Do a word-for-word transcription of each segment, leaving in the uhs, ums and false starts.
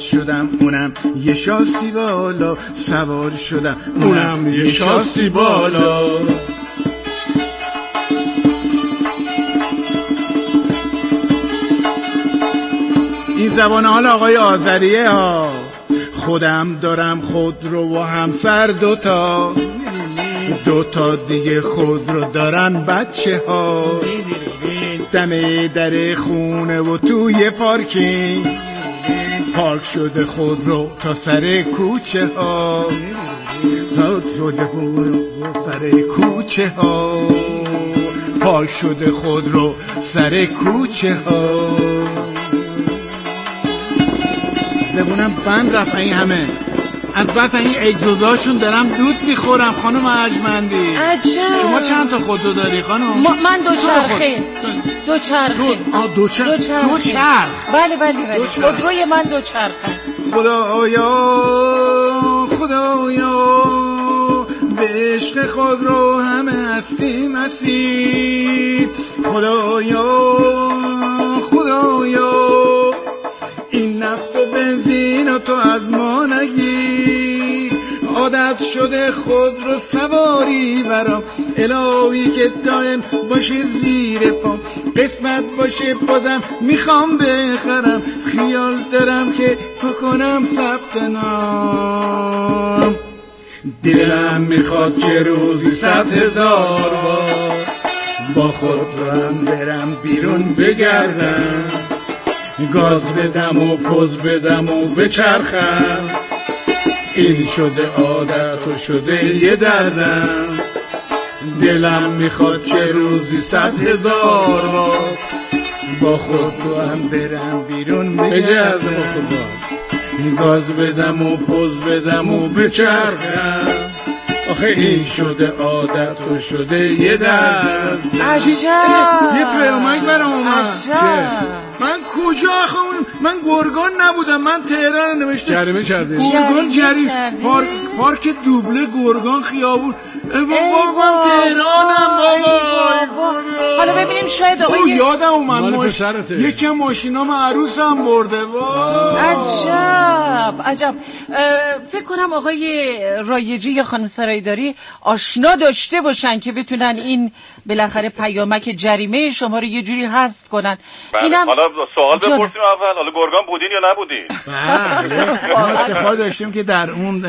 شدم، اونم یه شاسی بالا سوار شدم، اونم یه شاسی بالا. این زبان حال آقای آذریه ها. خودم دارم خودرو و همسر دوتا، دوتا دیگه خودرو دارن بچه ها، دم در خونه و توی پارکینگ پارک شده خودرو تا سر کوچه ها، تا شده سر کوچه ها، پارک شده خودرو سر کوچه ها. زبونم بند رفت این همه از بس این اگزوزاشون دارم دود میخورم. خانم ارجمندی عجب شما چند تا خودرو داری خانم؟ من دو چرخه دو چرخه دو چرخ دو چرخ بله بله بله خودروی من دو چرخ است. خدایا خدایا به عشق خودرو همه هستیم هستیم. خدایا خدایا این نفت و بنزین و تو از ما نگیر. عادت شده خود رو سواری برام، الهی که دائم باشه زیر پام، قسمت باشه بازم میخوام بخرم، خیال دارم که بکنم ثبت نام. دلم میخواد که روزی صد هزار بار با خود رو هم برم بیرون بگردم، گاز بدم و پوز بدم و بچرخم. این شده عادت و شده یه دردم، دلم میخواد که روزی صد هزار بار با خود رو هم برم بیرون بگردم، گاز بدم و پوز بدم و بچرخم. آخه این شده عادت و شده یه درد. عجب یه پیامک برام اومد. من کجا خواهم؟ من گرگان نبودم، من تهران نوشته جریمه کرده گرگان جری پارک, پارک دوبله گرگان خیابون. ای بابا من تهرانم بابا. حالا ببینیم شاید آقای یادم اومد یکم ماشینام عروسم برده. عجب عجب. فکر کنم آقای رایجی یا خانم سرایداری آشنا داشته باشن که بتونن این بالاخره پیامک جریمه شما رو یه جوری حذف کنن. اینم حالا سوال بپرسیم اول، حالا گرگان بودین یا نبودین؟ بله ما افتخار داشتیم که در اون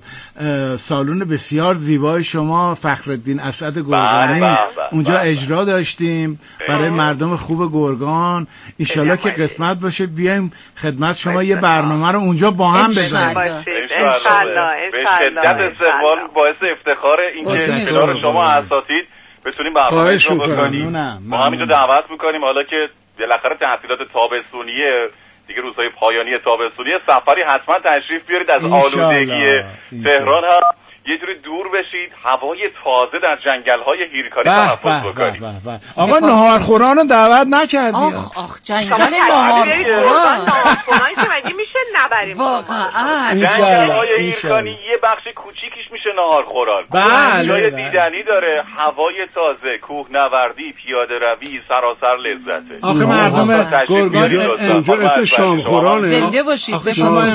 سالن بسیار زیبای شما فخرالدین اسد گرگانی اونجا اجرا داشتیم برای مردم خوب گرگان. انشالله که قسمت باشه بیایم خدمت شما یه برنامه رو اونجا با هم بزنیم. انشالله به شدت استقبال، باعث افتخار این که کنار شما اساتید بتونیم برنامه رو بکنیم. ما هم اینجا دعوت میکنیم حالا که بالاخره تحصیلات تابستونیه دیگه، روزهای پایانی تابستونی، سفری حتما تشریف بیارید از آلودگی تهران هم یه جوری دور بشید، هوای تازه در جنگل‌های هیرکانی تنفس بکنید. آقا ناهارخوران رو دعوت نکردی؟ آخ آخ جنگل ناهارخوران ناهارخوران که مگه میشه نبریم واقعا؟ جنگل‌های هیرکانی یه بخش کوچیکیش میشه ناهارخوران. بله جای دیدنی داره، هوای تازه، کوهنوردی، پیاده روی، سراسر لذته. آخه مردم گرگان اونجا اسم شامخورانه. زنده باشید. شما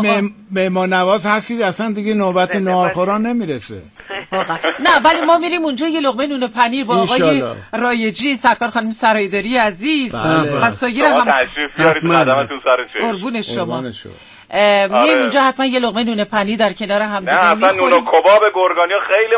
مهمان نواز هستید، اصلا دیگه نوبت ناهارخوران نمیرسه واقعا. نه ولی ما میریم اونجا یه لقمه نون پنیر با آقای رایجی، سرکار خانم سرایداری عزیز و سایر هم تشریف بیارید، خدمتتون سر چشم. قربون شما. میایم اونجا حتما یه لقمه نون پنیر در کنار هم دیگه میخوریم. نه اصلا نون و کباب گرگانیا خیلی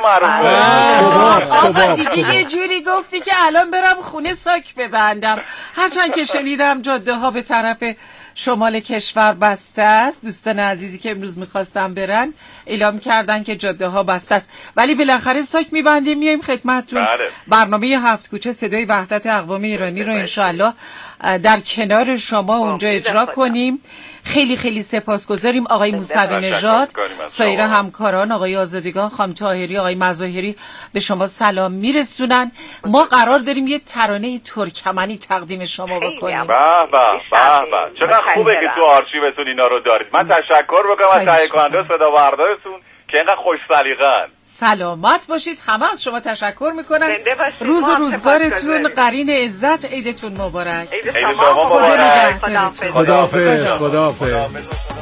معروفه. آقا دیگه یه جوری گفتی که الان برم خونه ساک ببندم. هرچند که شنیدم جاده ها به طرف شمال کشور بسته است، دوستان عزیزی که امروز میخواستم برن اعلام کردن که جاده ها بسته است، ولی بالاخره ساک میبندیم میایم خدمتتون. بله. برنامه هفت کوچه صدای وحدت اقوام ایرانی رو انشالله در کنار شما اونجا اجرا کنیم. خیلی خیلی سپاسگزاریم آقای موسوی نژاد، سایر همکاران، آقای آزادگان، خانم طاهری، آقای مظاهری به شما سلام میرسونن. ما قرار داریم یه ترانه ترکمنی تقدیم شما بکنیم. به به به به، چقدر خوبه که تو آرشیوتون اینا رو دارید. من تشکر میکنم از تهیه کننده صدا بردارتون که اینقدر خوش سلیقه‌ن. سلامت باشید، همه از شما تشکر میکنن. روز و روزگارتون قرین عزت، عیدتون مبارک. عید شما مبارک. خدا نگهدارتون. خداحافظ. خداحافظ.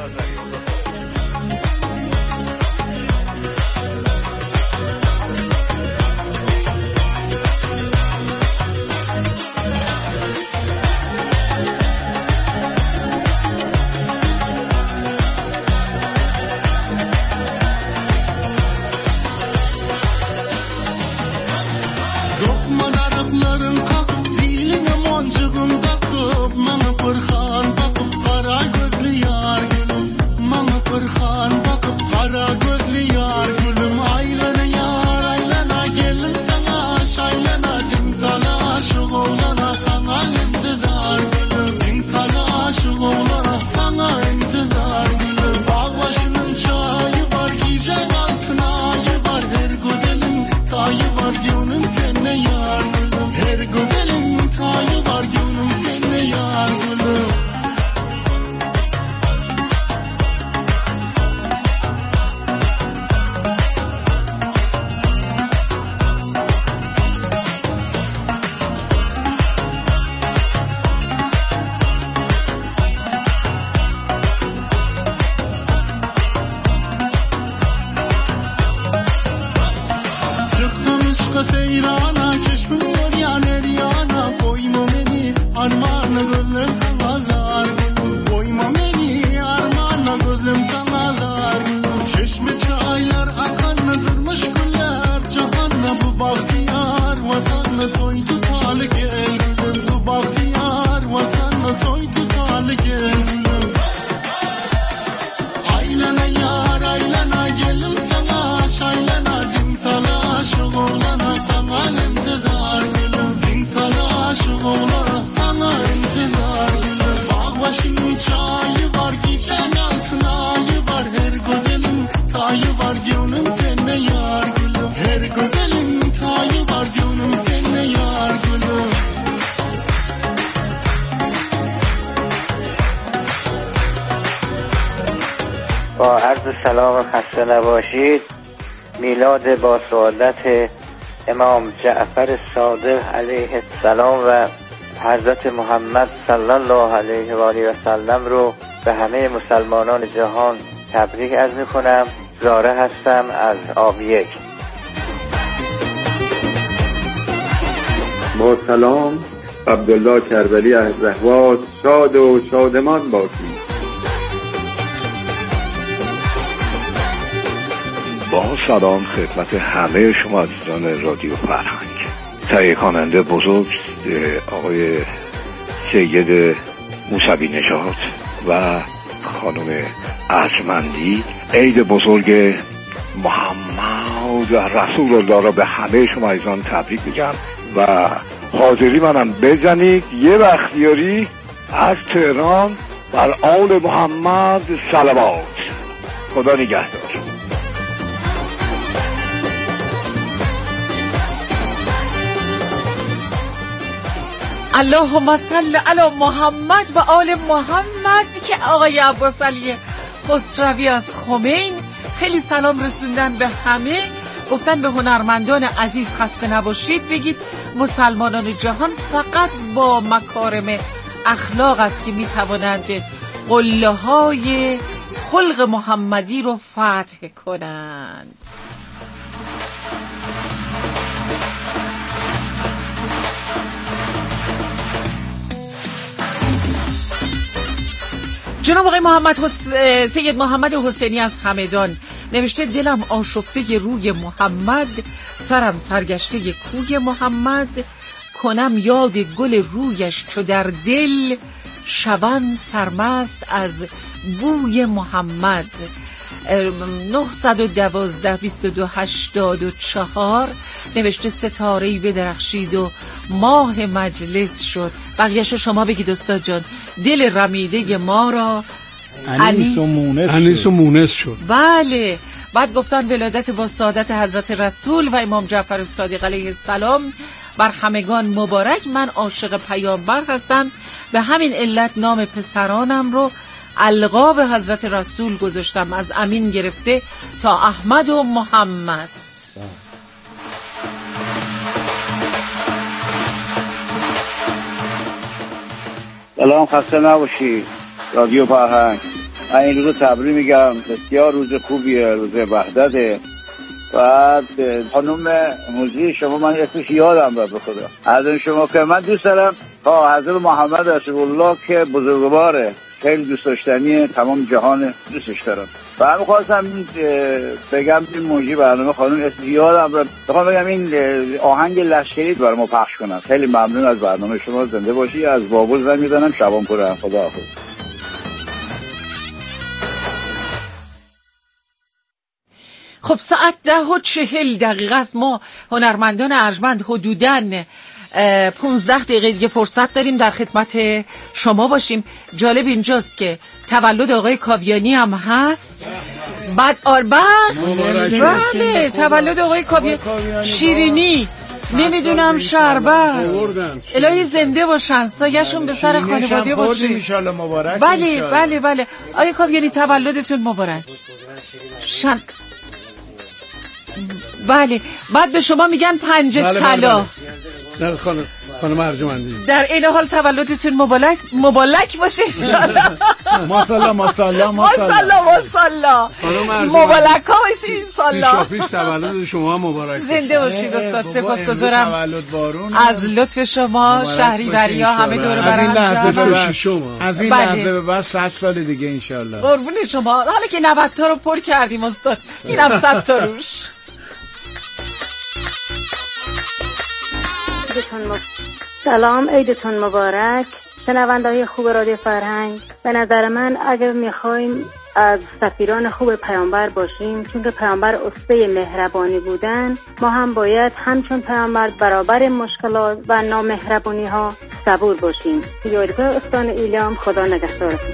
با عرض سلام و خسته نباشید. میلاد با سعادت امام جعفر صادق علیه السلام و حضرت محمد صلی الله علیه و آله و سلم رو به همه مسلمانان جهان تبریک عرض می‌کنم. زاره هستم از آب یک. با سلام، عبدالله کربلی از رهوات. شاد و شادمان باشید. با سلام خدمت همه شما عزیزان رادیو فرهنگ. تهیه کننده بزرگ آقای سید موسوی نژاد و خانم ارجمندی، عید بزرگ محمد رسول الله را به همه شما عزیزان تبریک میگم و حاضری منم بزنید یه بختیاری از تهران بر آل محمد صلوات. خدا نگهدار. اللهم صل علی محمد و آل محمد که آقای عباس علی خسروی از خمین خیلی سلام رسوندن به همه. گفتن به هنرمندان عزیز خسته نباشید، بگید مسلمانان جهان فقط با مکارم اخلاق است که میتوانند قله های خلق محمدی رو فتح کنند. جناب آقای محمد حس... سید محمد حسینی از همدان نوشته دلم آشفته روی محمد، سرم سرگشته کوی محمد، کنم یاد گل رویش چو در دل، شبم سرمست از بوی محمد. نه یک دو بیست و دو هشتاد و چهار نوشته ستاره‌ای بدرخشید و ماه مجلس شد. بقیه‌شو شما بگید استاد جان. دل رمیده ما را انیس و مونس, انیس و مونس شد. بله. بعد گفتن ولادت با سعادت حضرت رسول و امام جعفر الصادق علیه السلام بر همگان مبارک. من عاشق پیامبر هستم، به همین علت نام پسرانم رو القاب حضرت رسول گذاشتم، از امین گرفته تا احمد و محمد. سلام، خسته نباشید. رادیو فرهنگ من این روز تبریک میگم، بسیار روز خوبیه، روز وحدته. بعد خانم موزی شما من اسمش یادم رفت به خدا از شما که من دوست دارم ها حضرت محمد رسول الله که بزرگواره، خیلی دوست داشتنی تمام جهان، دوستش دارم. و هم خواستم بگم این موزی برنامه خانم اسمش یادم رفت، بخوام بگم این آهنگ لشکری برای ما پخش کنم. خیلی ممنون از برنامه شما، زنده باشی. از بابل زنگ میزنم، شبان پور. خدا حافظ. خب ساعت ده و چهل دقیقه است. ما هنرمندان ارجمند حدوداً پونزده دقیقه دیگه فرصت داریم در خدمت شما باشیم. جالب اینجاست که تولد آقای کاویانی هم هست. بعد آربخ بله تولد آقای کاویانی، شیرینی نمیدونم شربت، الهی زنده باشن، سایه‌شون به سر خانواده باشه ان شاء الله. مبارک. بله بله بله آقای کاویانی تولدتون مبارک. شن... بله بعد به شما میگن پنجه بله طلا. نه خانم خانم ارجمندی در این حال تولدتون مبارک مبارک باشه ان شاء الله. ماشاءالله ماشاءالله ماشاءالله ماشاءالله مبارک ها باشید ان شاء الله. پیش تولد شما مبارک. زنده باشید استاد. سپاسگزارم تولد بارون از لطف شما. شهریوریا همه دور بر هم جمع. از این لحظه به بعد صد سال دیگه ان شاء الله. قربون شما. حالا که نود تا رو پر کردیم استاد، اینم صد تا روش. سلام، عیدتون مبارک. شنونده‌های خوب رادیو فرهنگ، به نظر من اگر میخوایم از سفیران خوب پیامبر باشیم، چون که پیامبر اسوه مهربانی بودن، ما هم باید همچون پیامبر برابر مشکلات و نامهربانی ها صبور باشیم. یادگار استان ایلام. خدا نگهدارتون.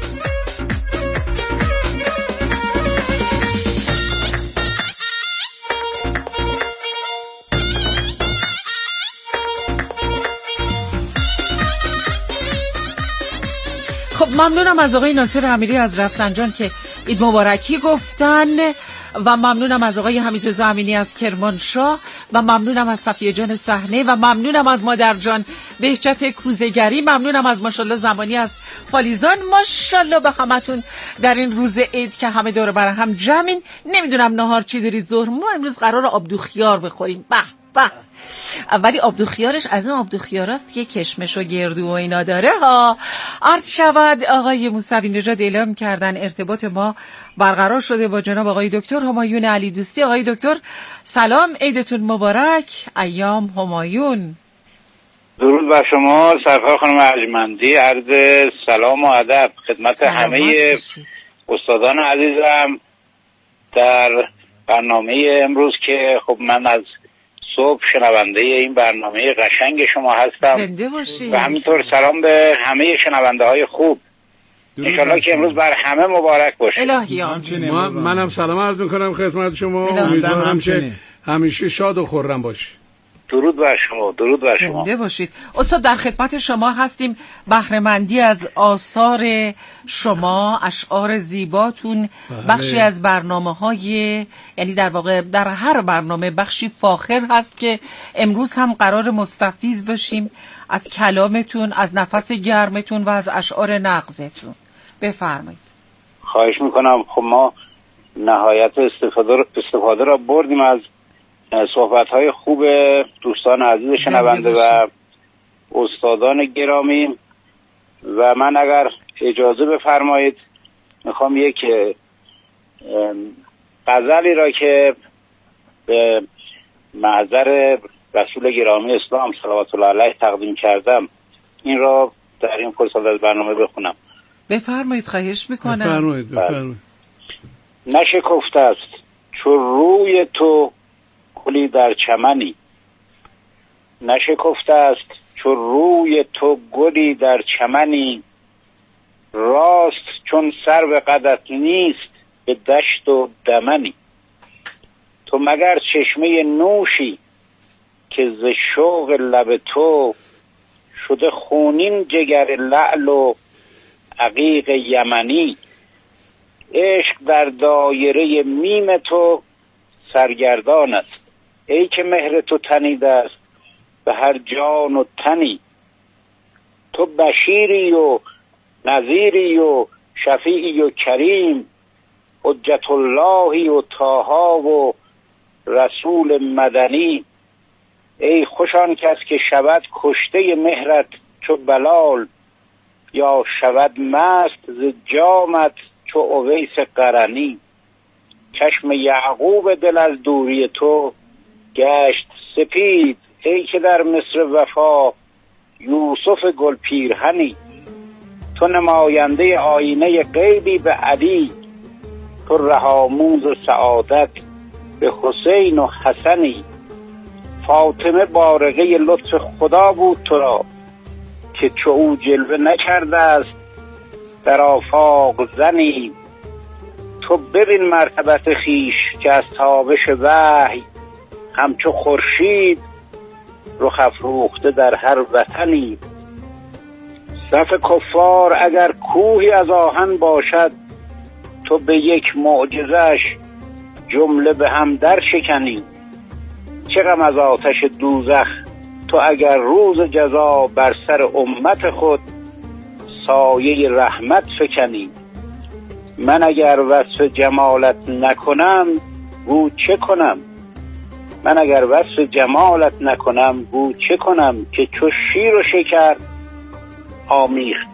خب ممنونم از آقای ناصر امیری از رفسنجان که عید مبارکی گفتن، و ممنونم از آقای حمیدرضا امینی از کرمانشاه، و ممنونم از صفیه جان صحنه، و ممنونم از مادر جان بهجت کوزه‌گری، ممنونم از ماشاءالله زمانی از فالیزان. ماشاءالله به همتون در این روز عید که همه دور بر هم جمعین. نمیدونم نهار چی دارید ظهر؟ ما امروز قرار آبدو خیار بخوریم. به به. ولی آبدو خیارش از این آبدو خیاراست که کشمش و گردو و اینا داره ها. عرض شود آقای موسوی نژاد اعلام کردن ارتباط ما برقرار شده با جناب آقای دکتر همایون علی دوستی. آقای دکتر سلام، عیدتون مبارک. ایام همایون. درود بر شما سرکار خانم ارجمندی. عرض سلام و ادب خدمت همه استادان عزیزم در برنامه امروز که خب من از صبح شنونده این برنامه قشنگ شما هستم. زنده باشید. و همینطور سلام به همه شنونده های خوب. انشالله که امروز بر همه مبارک باشه. الهی ما منم سلام عرض میکنم خدمت شما. امیدوارم که همیشه شاد و خرم باشید. درود بر شما. درود بر شما. زنده باشید. استاد در خدمت شما هستیم. بهره‌مندی از آثار شما، اشعار زیباتون، بله. بخشی از برنامه‌های، یعنی در واقع در هر برنامه بخشی فاخر هست که امروز هم قرار مستفیض باشیم از کلامتون، از نفس گرمتون و از اشعار نغزتون. بفرمایید. خواهش میکنم. خب ما نهایت استفاده را, استفاده را بردیم از صحبت‌های خوب دوستان عزیز شنونده و استادان گرامی، و من اگر اجازه بفرمایید میخوام یک غزلی را که به محضر رسول گرامی اسلام صلوات الله علیه تقدیم کردم این را در این فرصت از برنامه بخونم. بفرمایید. خواهش میکنم. بفرمایید بفرمایید. نشکفته است چون روی تو گلی در چمنی، نشکفته است چون روی تو گلی در چمنی، راست چون سرو قدت نیست به دشت و دمنی. تو مگر چشمه نوشی که ز شوق لب تو، شده خونین جگر لعل و عقیق یمنی. عشق در دایره میم تو سرگردان است، ای که مهر تو تنیده است به هر جان و تنی. تو بشیری و نذیری و شفیعی و کریم، حجت اللهی و طاها و رسول مدنی. ای خوش آن کس که شود کشته مهرت چو بلال، یا شود مست ز جامت چو اویس قرنی. چشم یعقوب دل از دوری تو گشت سپید، ای که در مصر وفا یوسف گل پیرهنی. تو نماینده آینه غیبی به علی، تو رهاموز سعادت به حسین و حسنی. فاطمه بارقه لطف خدا بود تو را، که چو او جلوه نکرده است در آفاق زنی. تو ببین مرتبت خیش که از تابش وحی، همچو خورشید رخ افروخته در هر وطنی. صف کفار اگر کوهی از آهن باشد، تو به یک معجزش جمله به هم در شکنی. چه غم از آتش دوزخ تو اگر روز جزا، بر سر امت خود سایه رحمت فکنی. من اگر وصف جمالت نکنم گو چه کنم، من اگر وصف جمالت نکنم گو چه کنم، که چو شیر و شکر آمیخت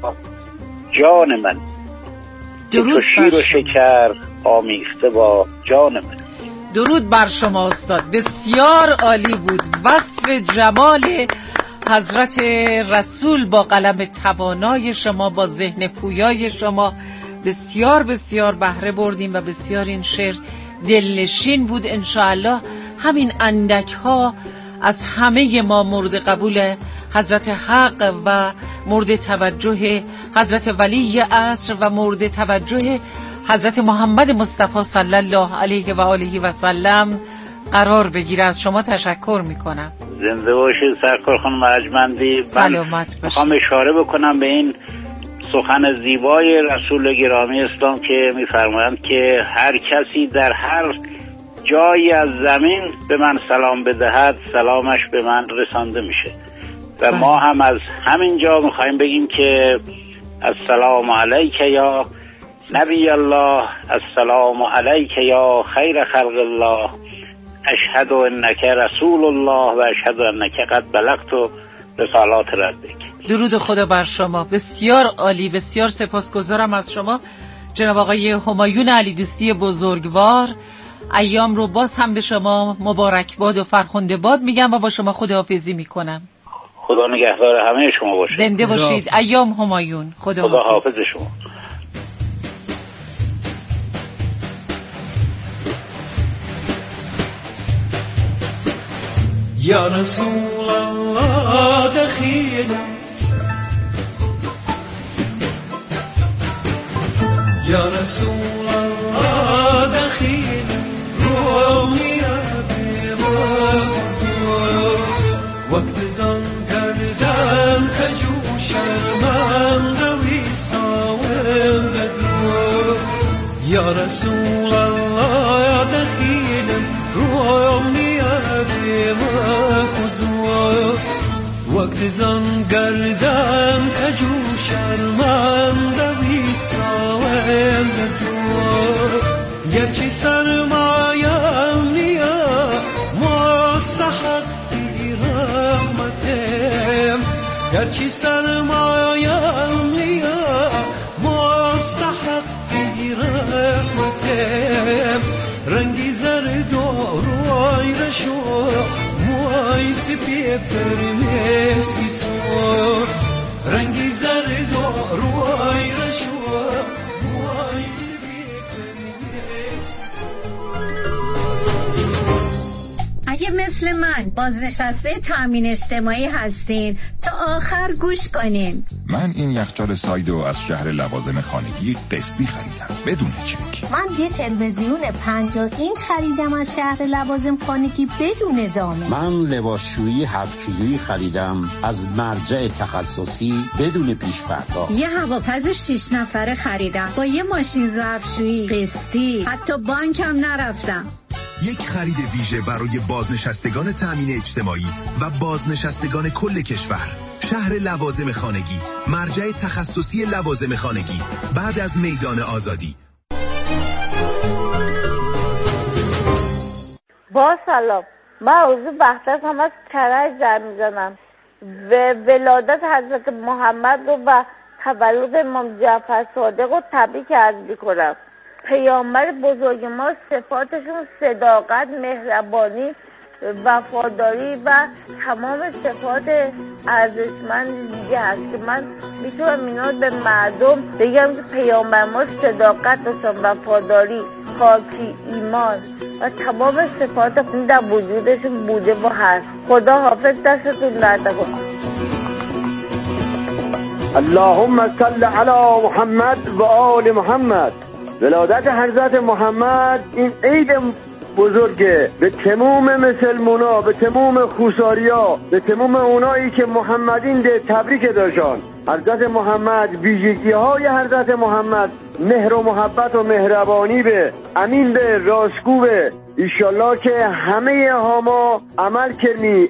جان من. درود تو شیر و شکر آمیخته با جان من. درود بر شما استاد، بسیار عالی بود. وصف جمال حضرت رسول با قلم توانای شما، با ذهن پویای شما بسیار بسیار بهره بردیم و بسیار این شعر دلنشین بود. انشاءالله همین اندک ها از همه ما مورد قبول حضرت حق و مورد توجه حضرت ولی عصر و مورد توجه حضرت محمد مصطفی صلی الله علیه و آله و سلم قرار بگیره. از شما تشکر میکنم. زنده باشید سرکار خانم ارجمندی. سلامت باشید. میخوام اشاره بکنم به این سخن زیبای رسول گرامی اسلام که میفرمایند که هر کسی در هر جایی از زمین به من سلام بدهد، سلامش به من رسانده میشه. و ما هم از همین جا میخوایم بگیم که السلام علیک یا نبی الله، السلام علیک یا خیر خلق الله، اشهد انک رسول الله و اشهد انک قد بلغت رسالات ربک. درود خدا بر شما. بسیار عالی، بسیار سپاسگزارم از شما جناب آقای همایون علی دوستی بزرگوار. ایام رو باز هم به شما مبارکباد و فرخنده باد میگم و با شما خداحافظی میکنم. خدا نگهدار همه شما باشید. زنده باشید. ایام همایون. خدا, خدا حافظ شما. یا رسول الله دخیل، یا رسول الله دخیل، رومی به مغزور وقت زن کردم کجو شرمند وی ساول بدور. یا رسول الله دخیل، رومی به مغزور وقت زن کردم کجو شرمند وی ساول بدور. گرچه سرمایم نیا مستحقی رحمتم، گرچه سرمایم نیا مستحقی رحمتم. رنگی زرد و روی رشو موی سپی فرمسکی سور، رنگی زرد و روی رشو موی سپی فرمسکی سور. اگه مثل من بازنشسته تامین اجتماعی هستین تا آخر گوش کنین. من این یخچال سایدو از شهر لوازم خانگی قسطی خریدم بدون چک. من یه تلویزیون پنجاه اینچ خریدم از شهر لوازم خانگی بدون ضامن. من لباسشویی هفت کیلویی خریدم از مرجع تخصصی بدون پیش پرداخت. یه هواپز شش نفره خریدم با یه ماشین ظرفشویی قسطی، حتی بانکم نرفتم. یک خرید ویژه برای بازنشستگان تامین اجتماعی و بازنشستگان کل کشور. شهر لوازم خانگی، مرجع تخصصی لوازم خانگی بعد از میدان آزادی. با سلام، من حضور وحدت هم از کرج در میزنم و ولادت حضرت محمد رو و تولد امام جعفر صادق رو تبریک عرض می‌کنم. پیامبر بزرگ ما صفاتشون صداقت، مهربانی، وفاداری و تمام صفات ارزشمند دیگه هست که من میتونم اینا به مردم بگم که پیامبر ما صداقت داشتن، وفاداری، پاکی، ایمان و تمام صفات خون در وجودشون بوده و هست. خدا حافظ، دستتون درد نکنه. اللهم صل علی محمد و آل محمد. ولادت حضرت محمد این عید بزرگه به تمام مسلمونا، به تمام خوساریا، به تمام اونایی که محمدین ده تبریک داشتن. حضرت محمد، ویژگی های حضرت محمد مهر و محبت و مهربانی به، امین به، راستگو به. ایشالله که همه ها ما عمل کنی.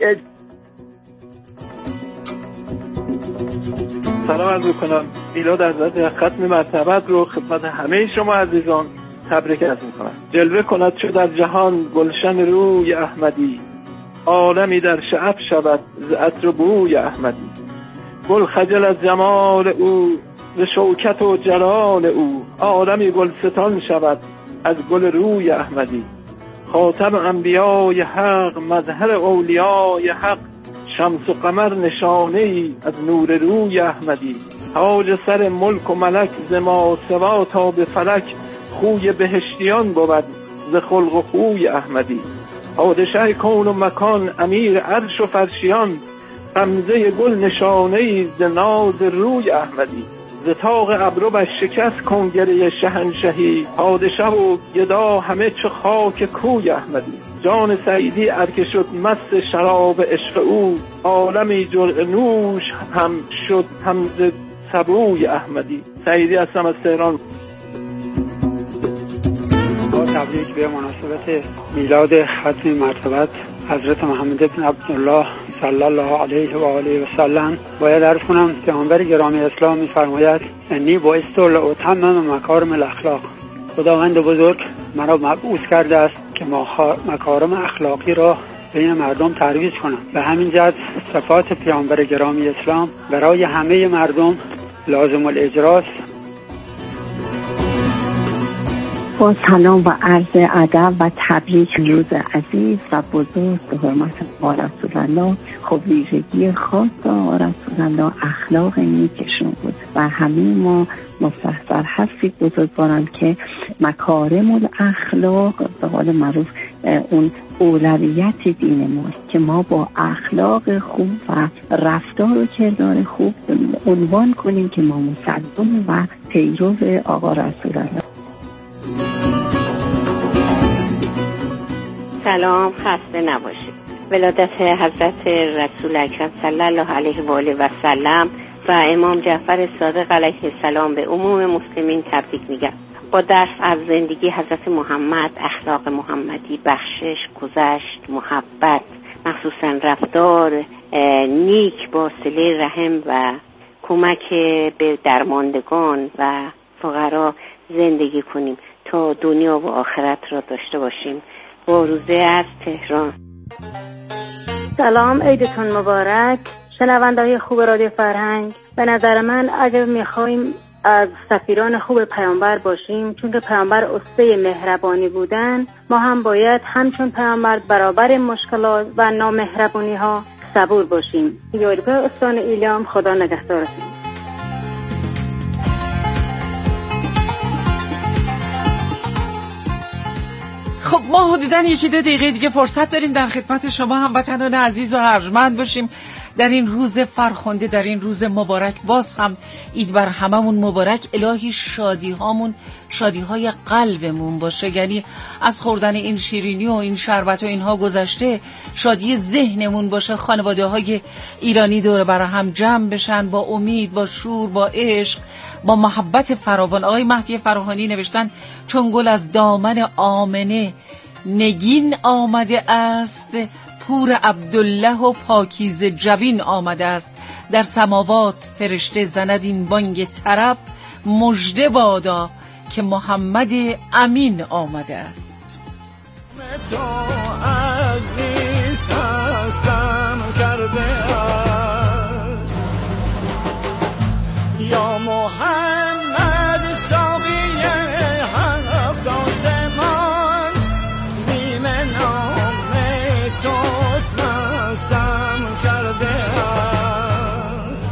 سلام عرض میکنم. میلاد حضرت ختم مرتبت رو خدمت همه شما عزیزان تبریک عرض میکنم. جلوه کند چو در جهان گلشن روی احمدی، عالمی در شعب شود ز عطر بوی احمدی. گل خجل از جمال او ز شوکت و جلال او، عالمی گلستان شود از گل روی احمدی. خاتم انبیای حق، مظهر اولیای حق، شمس و قمر نشانه ای از نور روی احمدی. تاج سر ملک و ملک ز ما سوا تا به فلک، خوی بهشتیان بود ز خلق و خوی احمدی. پادشه کون و مکان، امیر عرش و فرشیان، غمزه گل نشانه ای ز ناز روی احمدی. ز طاق ابرو بر شکست کنگره شهنشهی، پادشه و گدا همه چو خاک کوی احمدی. جان سعیدی ارکه شد مست شراب عشق او، عالمی جرعه نوش هم شد هم ز سبوی احمدی. سعیدی هستم از تهران. با تبریک به مناسبت میلاد ختم مرتبت حضرت محمد بن عبدالله صلی الله علیه و آله و سلم باید عرض کنم پیامبر گرامی اسلام می‌فرماید انی بعثت لأتمم مکارم الاخلاق. خداوند بزرگ مرا مبعوث کرده است که مکارم اخلاقی را بین مردم ترویج کنم. به همین جهت صفات پیامبر گرامی اسلام برای همه مردم لازم الاجراست. با سلام و عرض ادب و تبریک روز عزیز و بزرگ به حرمت آقا رسول الله. خب ویژگی خاص آقا رسول الله اخلاق نیکشون بود و همه ما مستحضر هستید بزرگواران که مکارم الاخلاق به قول معروف اون اولویت دین ماست که ما با اخلاق خوب و رفتار و کردار خوب عنوان کنیم که ما مسلمان و پیرو آقا رسول الله. سلام، خسته نباشید. ولادت حضرت رسول اکرم صلی الله علیه و آله و سلم و امام جعفر صادق علیه السلام به عموم مسلمین تبریک میگم. با درس از زندگی حضرت محمد، اخلاق محمدی، بخشش، گذشت، محبت، مخصوصا رفتار نیک با صله رحم و کمک به درماندگان و فقرا زندگی کنیم تا دنیا و آخرت را داشته باشیم. با روزه از تهران. سلام، عیدتون مبارک. شنونده‌های خوب رادیو فرهنگ، به نظر من اگر میخوایم از سفیران خوب پیامبر باشیم، چون که پیامبر اسوه مهربانی بودن، ما هم باید همچون پیامبر برابر مشکلات و نامهربانی ها صبور باشیم. یارگاه استان ایلام، خدا نگهدارتون. خب ما حدوداً یکی دو دقیقه دیگه فرصت داریم در خدمت شما هموطنان عزیز و ارجمند باشیم در این روز فرخنده، در این روز مبارک. باز هم عید بر هممون مبارک. الهی شادی هامون شادی های قلبمون باشه، یعنی از خوردن این شیرینی و این شربت و اینها گذشته شادی ذهنمون باشه. خانواده های ایرانی دور بر هم جمع بشن با امید، با شور، با عشق، با محبت فراوان. آقای مهدی فراهانی نوشتن چون گل از دامن آمنه نگین آمده است، پور عبدالله و پاکیزه جبین آمده است. در سماوات فرشته زند این بانگ طرب، مژده بادا که محمد امین آمده است. تو از نیست هستم کرده است یا محمد ساقی هفت آسمان، بیم نام توست مستم کرده است.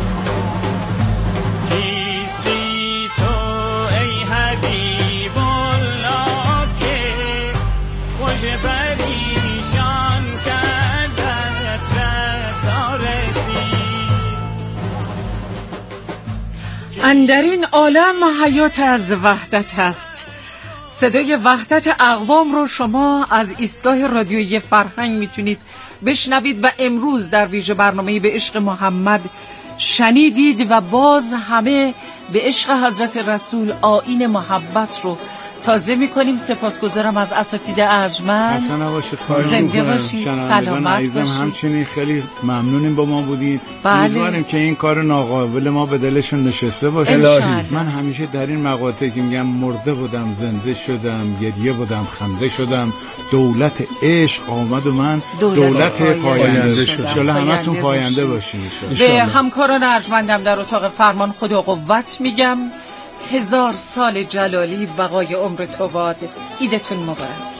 کیستی تو ای حبیب الله که خوش پریشان کردت تا رسید. اندرین عالم حیات از وحدت است. صدای وحدت اقوام رو شما از ایستگاه رادیویی فرهنگ میتونید بشنوید و امروز در ویژه برنامه به عشق محمد شنیدید و باز همه به عشق حضرت رسول آیین محبت رو تازه میکنیم. سپاسگزارم از اساتید ارجمند. حسن باشید، زنده باشید، سلامت باشید. همچنین خیلی ممنونیم با ما بودید. بله. امیدواریم که این کار ناقابل ما به دلشون نشسته باشه. من همیشه در این مقاطع که میگم مرده بودم زنده شدم، گریه بودم خنده شدم، دولت عشق آمد و من دولت, دولت پاینده, پاینده شد. ان همتون پاینده باشین. به همکاران ارجمندم در اتاق فرمان خدا قوت میگم. هزار سال جلالی بقای عمر تو باد. عیدتون مبارک.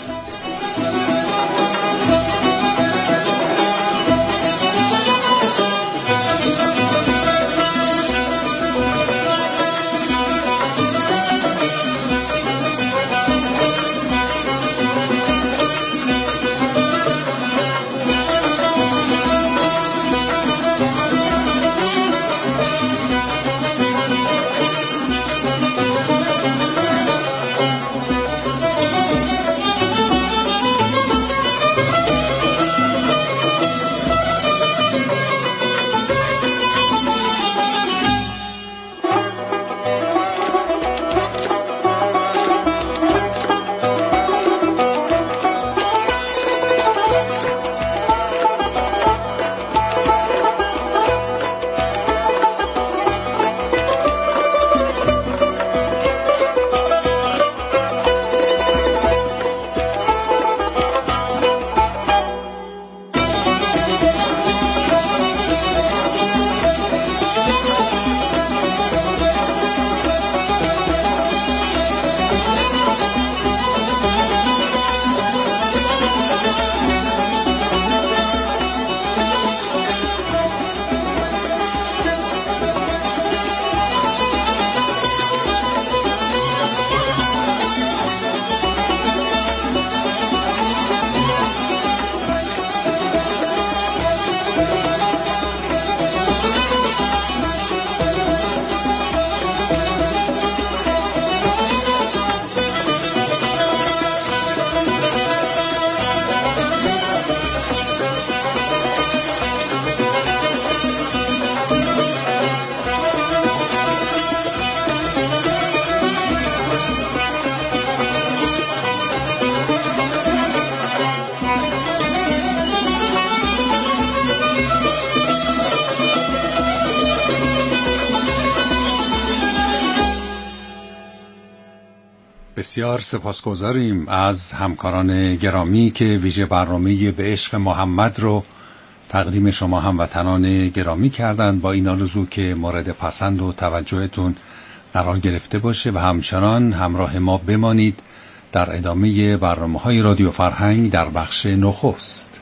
بسیار سپاسگزاریم از همکاران گرامی که ویژه برنامه به عشق محمد رو تقدیم شما هموطنان گرامی کردند، با این آرزو که مورد پسند و توجهتون قرار گرفته باشه و همچنان همراه ما بمانید در ادامه برنامه‌های رادیو فرهنگ در بخش نخست.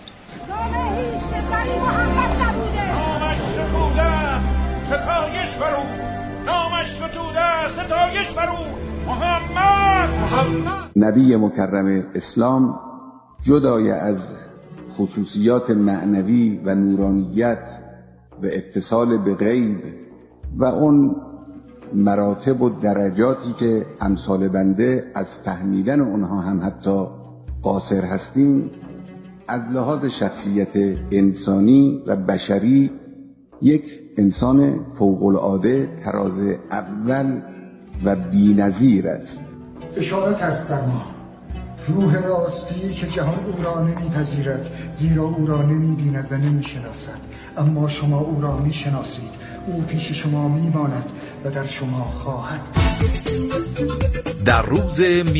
نبی مکرم اسلام جدای از خصوصیات معنوی و نورانیت و اتصال به غیب و اون مراتب و درجاتی که امثال بنده از فهمیدن اونها هم حتی قاصر هستیم، از لحاظ شخصیت انسانی و بشری یک انسان فوق العاده تراز اول و بی‌نظیر است. اشارت است بر ما روح راستی که جهان او را نمیپذیرد، زیرا او را نمیبیند و نمیشناسد، اما شما او را میشناسید. او پیش شما میماند و در شما خواهد. در روز